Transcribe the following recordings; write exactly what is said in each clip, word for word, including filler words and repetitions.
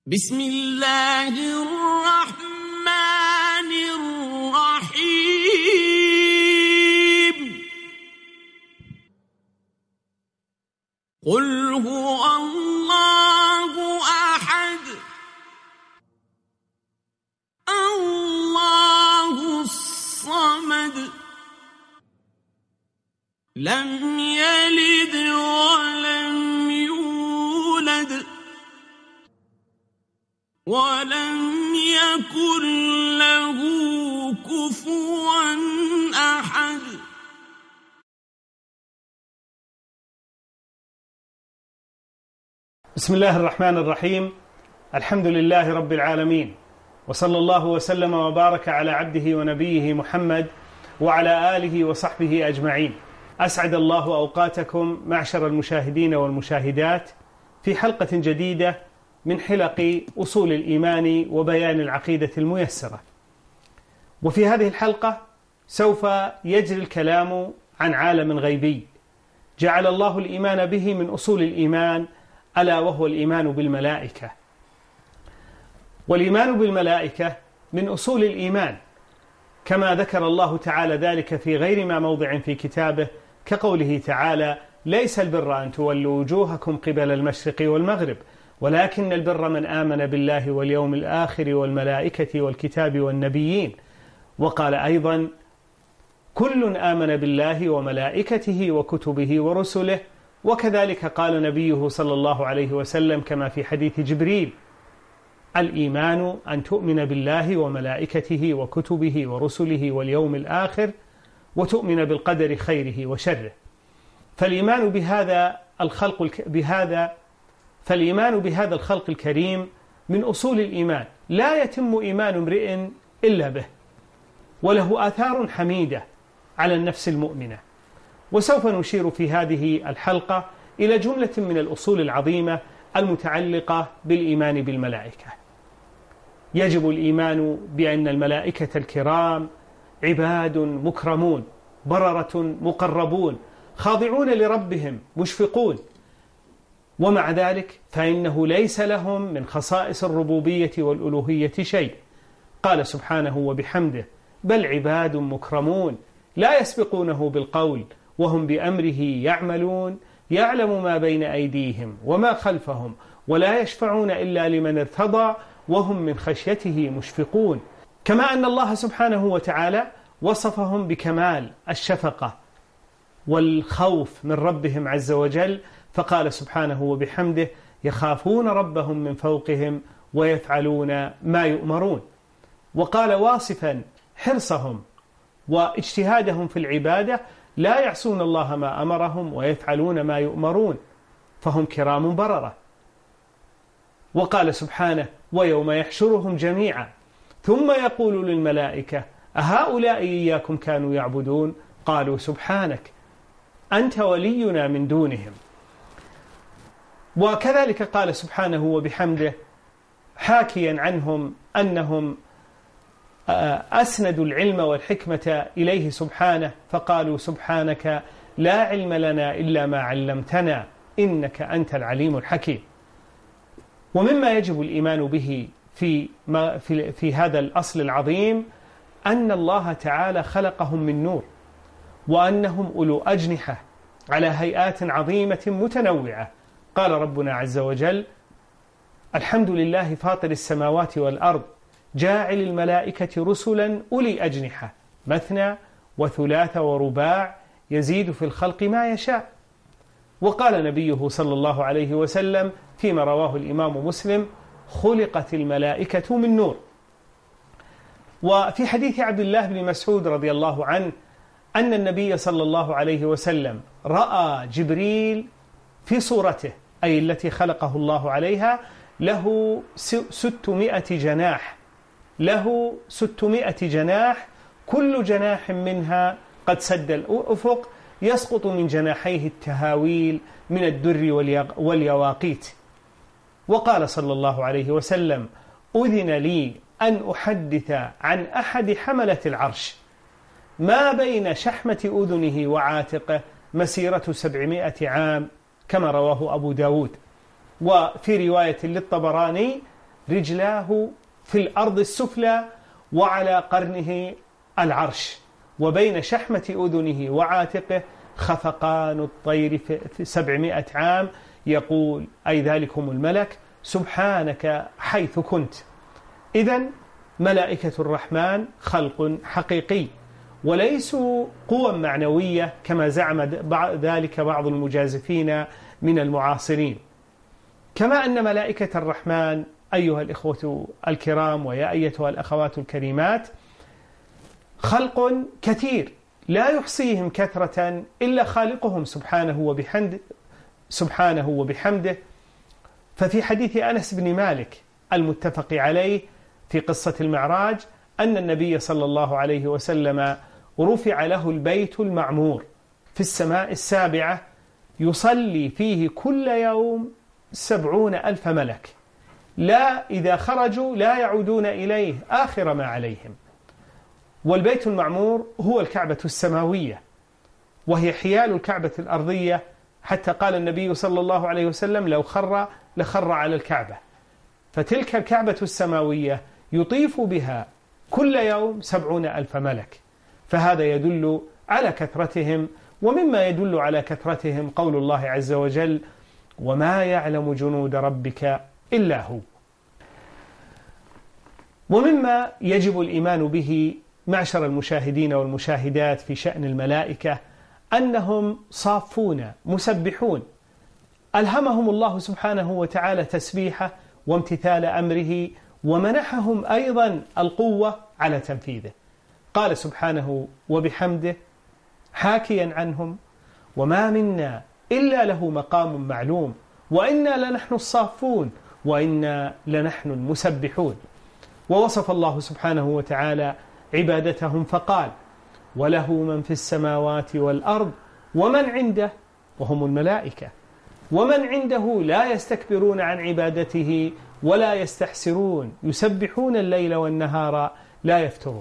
بسم الله الرحمن الرحيم قل هو الله أحد الله الصمد لم يلد ولم يولد ولم يكن له كفوا أحد. بسم الله الرحمن الرحيم. الحمد لله رب العالمين، وصلى الله وسلم وبارك على عبده ونبيه محمد وعلى آله وصحبه أجمعين. أسعد الله أوقاتكم معشر المشاهدين والمشاهدات في حلقة جديدة من حلق أصول الإيمان وبيان العقيدة الميسرة. وفي هذه الحلقة سوف يجري الكلام عن عالم غيبي جعل الله الإيمان به من أصول الإيمان، ألا وهو الإيمان بالملائكة. والإيمان بالملائكة من أصول الإيمان كما ذكر الله تعالى ذلك في غير ما موضع في كتابه، كقوله تعالى: ليس البر أن تولوا وجوهكم قبل المشرق والمغرب ولكن البر من آمن بالله واليوم الآخر والملائكة والكتاب والنبيين. وقال أيضا: كل آمن بالله وملائكته وكتبه ورسله. وكذلك قال نبيه صلى الله عليه وسلم كما في حديث جبريل: الإيمان أن تؤمن بالله وملائكته وكتبه ورسله واليوم الآخر وتؤمن بالقدر خيره وشره. فالإيمان بهذا الخلق بهذا فالإيمان بهذا الخلق الكريم من أصول الإيمان، لا يتم إيمان امرئ إلا به، وله آثار حميدة على النفس المؤمنة. وسوف نشير في هذه الحلقة إلى جملة من الأصول العظيمة المتعلقة بالإيمان بالملائكة. يجب الإيمان بأن الملائكة الكرام عباد مكرمون بررة مقربون خاضعون لربهم مشفقون، ومع ذلك فإنه ليس لهم من خصائص الربوبية والألوهية شيء. قال سبحانه وبحمده: بل عباد مكرمون لا يسبقونه بالقول وهم بأمره يعملون يعلم ما بين أيديهم وما خلفهم ولا يشفعون إلا لمن ارتضى وهم من خشيته مشفقون. كما أن الله سبحانه وتعالى وصفهم بكمال الشفقة والخوف من ربهم عز وجل، فقال سبحانه وبحمده: يخافون ربهم من فوقهم ويفعلون ما يؤمرون. وقال واصفا حرصهم واجتهادهم في العبادة: لا يعصون الله ما أمرهم ويفعلون ما يؤمرون، فهم كرام بررة. وقال سبحانه: ويوم يحشرهم جميعا ثم يقول للملائكة أهؤلاء إياكم كانوا يعبدون قالوا سبحانك أنت ولينا من دونهم. وكذلك قال سبحانه وبحمده حاكيا عنهم أنهم أسندوا العلم والحكمة إليه سبحانه، فقالوا سبحانك لا علم لنا إلا ما علمتنا إنك أنت العليم الحكيم. ومما يجب الإيمان به في, ما في, في هذا الأصل العظيم أن الله تعالى خلقهم من نور، وأنهم أولو أجنحة على هيئات عظيمة متنوعة. قال ربنا عز وجل: الحمد لله فاطر السماوات والأرض جاعل الملائكة رسلا أولي أجنحة مثنى وثلاث ورباع يزيد في الخلق ما يشاء. وقال نبيه صلى الله عليه وسلم فيما رواه الإمام مسلم: خلقت الملائكة من نور. وفي حديث عبد الله بن مسعود رضي الله عنه أن النبي صلى الله عليه وسلم رأى جبريل في صورته، أي التي خلقه الله عليها، له ستمائة جناح له ستمائة جناح كل جناح منها قد سد الأفق يسقط من جناحيه التهاويل من الدر واليواقيت. وقال صلى الله عليه وسلم: أذن لي أن أحدث عن أحد حملة العرش ما بين شحمة أذنه وعاتقه مسيرة سبعمائة عام، كما رواه أبو داود. وفي رواية للطبراني رجلاه في الأرض السفلى وعلى قرنه العرش، وبين شحمة أذنه وعاتقه خفقان الطير في سبعمائة عام، يقول أي ذلكم الملك سبحانك حيث كنت. إذن ملائكة الرحمن خلق حقيقي وليسوا قوى معنوية كما زعم ذلك بعض المجازفين من المعاصرين. كما أن ملائكة الرحمن أيها الإخوة الكرام ويا أيتها الأخوات الكريمات خلق كثير لا يحصيهم كثرة إلا خالقهم سبحانه وبحمده سبحانه وبحمده. ففي حديث أنس بن مالك المتفق عليه في قصة المعراج أن النبي صلى الله عليه وسلم رفع له البيت المعمور في السماء السابعة يصلي فيه كل يوم سبعون ألف ملك، لا إذا خرجوا لا يعودون إليه آخر ما عليهم. والبيت المعمور هو الكعبة السماوية وهي حيال الكعبة الأرضية، حتى قال النبي صلى الله عليه وسلم لو خر لخر على الكعبة. فتلك الكعبة السماوية يطيف بها كل يوم سبعون ألف ملك، فهذا يدل على كثرتهم. ومما يدل على كثرتهم قول الله عز وجل وما يعلم جنود ربك إلا هو. ومما يجب الإيمان به معشر المشاهدين والمشاهدات في شأن الملائكة أنهم صافون مسبحون ألهمهم الله سبحانه وتعالى تسبيحه وامتثال أمره، ومنحهم أيضا القوة على تنفيذه. قال سبحانه وبحمده حاكيا عنهم وما منا إلا له مقام معلوم وإنا لنحن الصافون وإنا لنحن المسبحون. ووصف الله سبحانه وتعالى عبادتهم فقال وله من في السماوات والأرض ومن عنده، وهم الملائكة، ومن عنده لا يستكبرون عن عبادته ولا يستحسرون يسبحون الليل والنهار لا يفترون.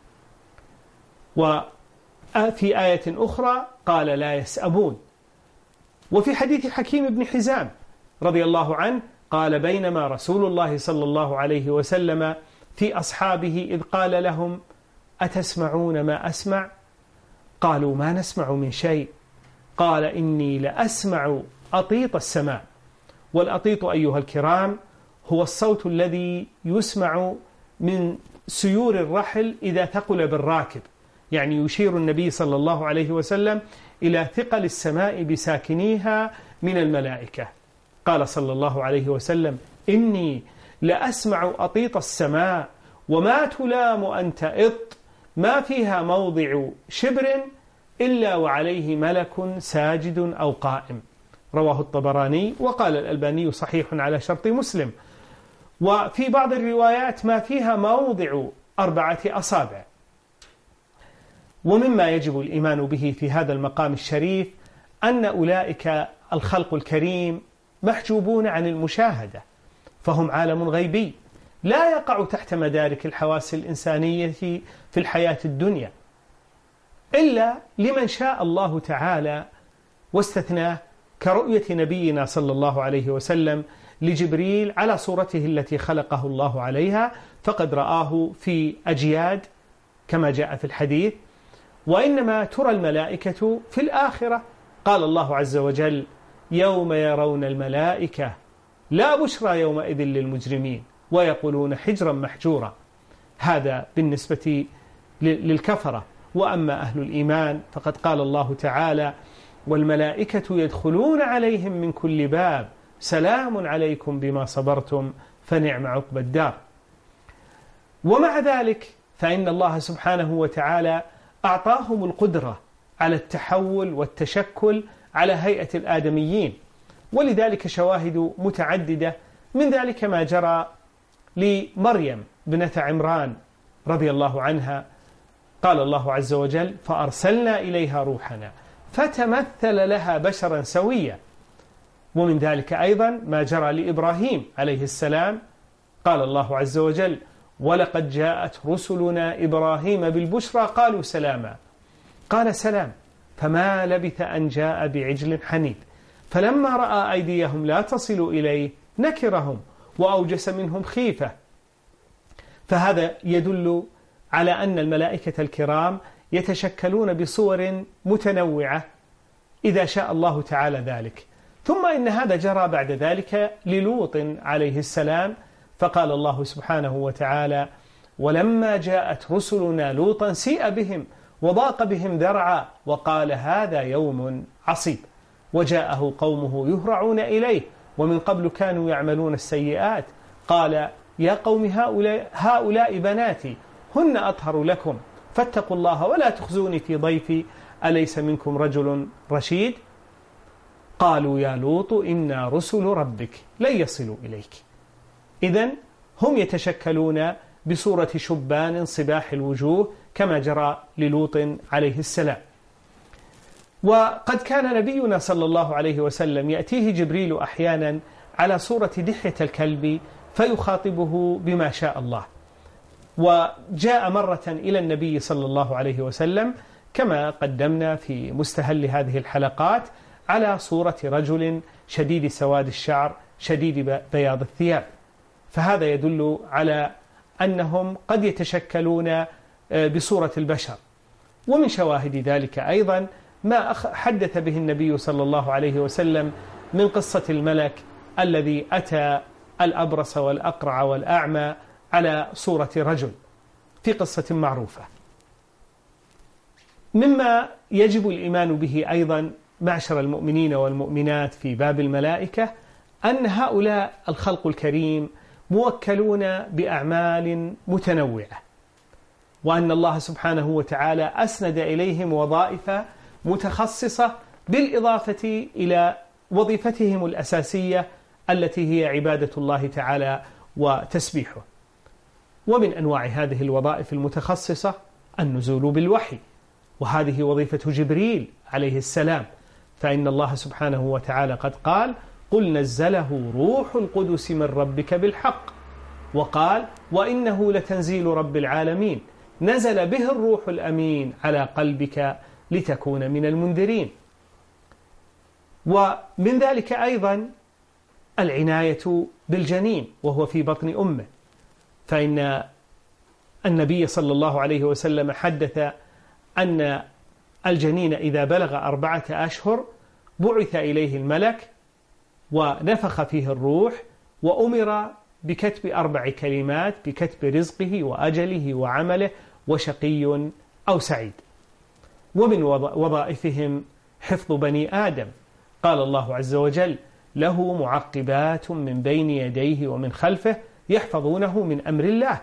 وفي آية أخرى قال لا يسأبون. وفي حديث حكيم بن حزام رضي الله عنه قال بينما رسول الله صلى الله عليه وسلم في أصحابه إذ قال لهم أتسمعون ما أسمع؟ قالوا ما نسمع من شيء. قال إني لأسمع أطيط السماء. والأطيط أيها الكرام هو الصوت الذي يسمع من سيور الرحل إذا ثقل بالراكب، يعني يشير النبي صلى الله عليه وسلم إلى ثقل السماء بساكنيها من الملائكة. قال صلى الله عليه وسلم إني لأسمع أطيط السماء وما تلام أن تئط ما فيها موضع شبر إلا وعليه ملك ساجد أو قائم. رواه الطبراني وقال الألباني صحيح على شرط مسلم. وفي بعض الروايات ما فيها موضع أربعة أصابع. ومما يجب الإيمان به في هذا المقام الشريف أن أولئك الخلق الكريم محجوبون عن المشاهدة، فهم عالم غيبي لا يقع تحت مدارك الحواس الإنسانية في الحياة الدنيا إلا لمن شاء الله تعالى واستثناه، كرؤية نبينا صلى الله عليه وسلم لجبريل على صورته التي خلقه الله عليها، فقد رآه في أجياد كما جاء في الحديث. وإنما ترى الملائكة في الآخرة. قال الله عز وجل يوم يرون الملائكة لا بشرى يومئذ للمجرمين ويقولون حجرا محجورا. هذا بالنسبة للكفرة. وأما أهل الإيمان فقد قال الله تعالى والملائكة يدخلون عليهم من كل باب سلام عليكم بما صبرتم فنعم عقبى الدار. ومع ذلك فإن الله سبحانه وتعالى أعطاهم القدرة على التحول والتشكل على هيئة الآدميين، ولذلك شواهد متعددة، من ذلك ما جرى لمريم بنت عمران رضي الله عنها. قال الله عز وجل فأرسلنا إليها روحنا فتمثل لها بشرا سويا. ومن ذلك أيضا ما جرى لإبراهيم عليه السلام. قال الله عز وجل ولقد جاءت رسلنا إبراهيم بالبشرى قالوا سلاما قال سلام فما لبث أن جاء بعجل حنيذ فلما رأى أيديهم لا تصل إليه نكرهم وأوجس منهم خيفة. فهذا يدل على أن الملائكة الكرام يتشكلون بصور متنوعة إذا شاء الله تعالى ذلك. ثم إن هذا جرى بعد ذلك للوط عليه السلام، فقال الله سبحانه وتعالى: ولما جاءت رسلنا لوطا سيء بهم وضاق بهم ذرعا وقال هذا يوم عصيب وجاءه قومه يهرعون إليه ومن قبل كانوا يعملون السيئات قال يا قوم هؤلاء, هؤلاء بناتي هن أطهر لكم فاتقوا الله ولا تخزوني في ضيفي أليس منكم رجل رشيد قالوا يا لوط إنا رسل ربك لن يصلوا إليك. إذن هم يتشكلون بصورة شبان صباح الوجوه كما جرى للوط عليه السلام. وقد كان نبينا صلى الله عليه وسلم يأتيه جبريل أحيانا على صورة دحية الكلب فيخاطبه بما شاء الله. وجاء مرة إلى النبي صلى الله عليه وسلم كما قدمنا في مستهل هذه الحلقات على صورة رجل شديد سواد الشعر شديد بياض الثياب، فهذا يدل على أنهم قد يتشكلون بصورة البشر. ومن شواهد ذلك أيضا ما حدث به النبي صلى الله عليه وسلم من قصة الملك الذي أتى الأبرص والأقرع والأعمى على صورة رجل في قصة معروفة. مما يجب الإيمان به أيضا معشر المؤمنين والمؤمنات في باب الملائكة أن هؤلاء الخلق الكريم موكلون بأعمال متنوعة، وأن الله سبحانه وتعالى أسند إليهم وظائف متخصصة بالإضافة إلى وظيفتهم الأساسية التي هي عبادة الله تعالى وتسبيحه. ومن أنواع هذه الوظائف المتخصصة النزول بالوحي، وهذه وظيفة جبريل عليه السلام، فإن الله سبحانه وتعالى قد قال قل نزله روح القدس من ربك بالحق، وقال وإنه لتنزيل رب العالمين نزل به الروح الأمين على قلبك لتكون من المنذرين. ومن ذلك أيضا العناية بالجنين وهو في بطن أمه، فإن النبي صلى الله عليه وسلم حدث أن الجنين إذا بلغ أربعة أشهر بعث إليه الملك ونفخ فيه الروح وأمر بكتب أربع كلمات بكتب رزقه وأجله وعمله وشقي أو سعيد. ومن وظائفهم حفظ بني آدم، قال الله عز وجل له معقبات من بين يديه ومن خلفه يحفظونه من أمر الله.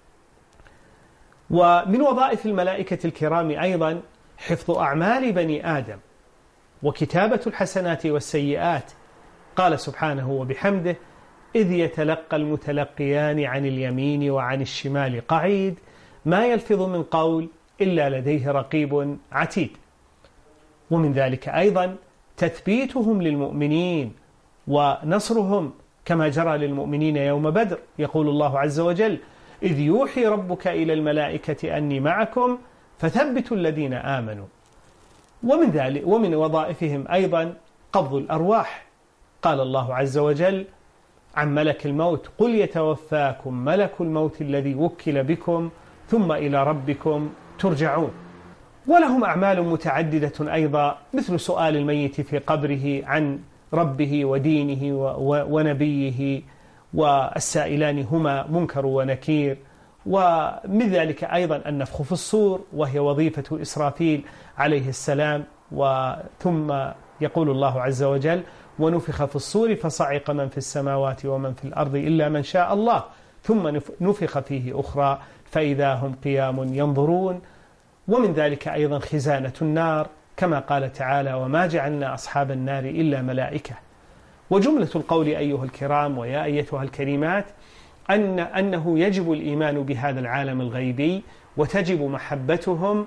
ومن وظائف الملائكة الكرام أيضا حفظ أعمال بني آدم وكتابة الحسنات والسيئات، قال سبحانه وبحمده إذ يتلقى المتلقيان عن اليمين وعن الشمال قعيد ما يلفظ من قول إلا لديه رقيب عتيد. ومن ذلك أيضا تثبيتهم للمؤمنين ونصرهم كما جرى للمؤمنين يوم بدر، يقول الله عز وجل إذ يوحي ربك إلى الملائكة أني معكم فثبتوا الذين آمنوا. ومن ذلك ومن وظائفهم أيضا قبض الأرواح، قال الله عز وجل عن ملك الموت قل يتوفاكم ملك الموت الذي وكل بكم ثم إلى ربكم ترجعون. ولهم أعمال متعددة أيضا مثل سؤال الميت في قبره عن ربه ودينه ونبيه، والسائلان هما منكر ونكير. ومن ذلك أيضا النفخ في الصور وهي وظيفة إسرافيل عليه السلام. وثم يقول الله عز وجل ونفخ في الصور فصعق من في السماوات ومن في الأرض إلا من شاء الله ثم نفخ فيه أخرى فإذا هم قيام ينظرون. ومن ذلك أيضا خزانة النار كما قال تعالى وما جعلنا أصحاب النار إلا ملائكة. وجملة القول أيها الكرام ويا أيتها الكريمات أن أنه يجب الإيمان بهذا العالم الغيبي، وتجب محبتهم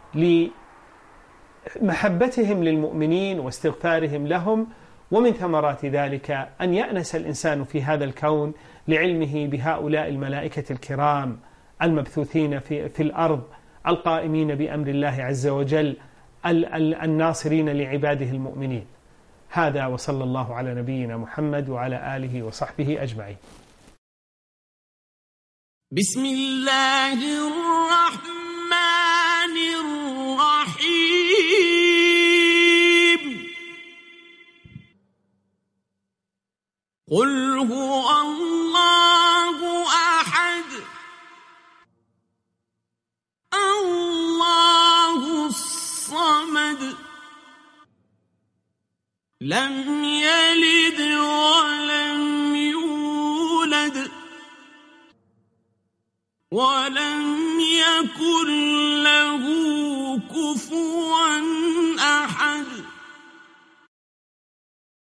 لمحبتهم للمؤمنين واستغفارهم لهم. ومن ثمرات ذلك أن يأنس الإنسان في هذا الكون لعلمه بهؤلاء الملائكة الكرام المبثوثين في, في الأرض القائمين بأمر الله عز وجل الناصرين لعباده المؤمنين. هذا وصلى الله على نبينا محمد وعلى آله وصحبه أجمعين. بسم الله الرحمن الرحيم قل هو الله أحد الله الصمد لم يلد ولم يولد ولم يكن له كفوا